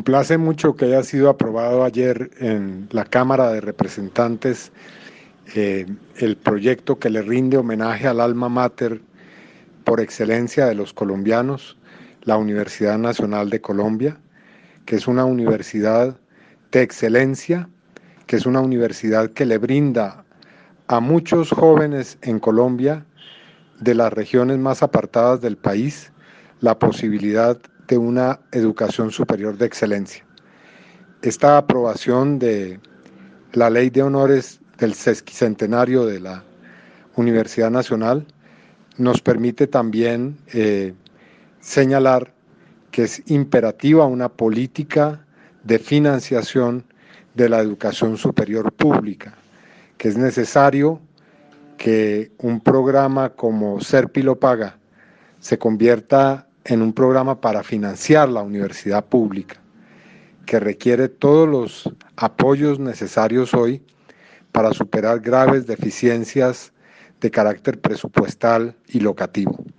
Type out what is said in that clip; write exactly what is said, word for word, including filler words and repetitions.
Complace mucho que haya sido aprobado ayer en la Cámara de Representantes eh, el proyecto que le rinde homenaje al alma mater por excelencia de los colombianos, la Universidad Nacional de Colombia, que es una universidad de excelencia, que es una universidad que le brinda a muchos jóvenes en Colombia de las regiones más apartadas del país la posibilidad de una educación superior de excelencia. Esta aprobación de la Ley de Honores del sesquicentenario de la Universidad Nacional nos permite también eh, señalar que es imperativa una política de financiación de la educación superior pública, que es necesario que un programa como Serpi lo Paga se convierta en un programa para financiar la universidad pública, que requiere todos los apoyos necesarios hoy para superar graves deficiencias de carácter presupuestal y locativo.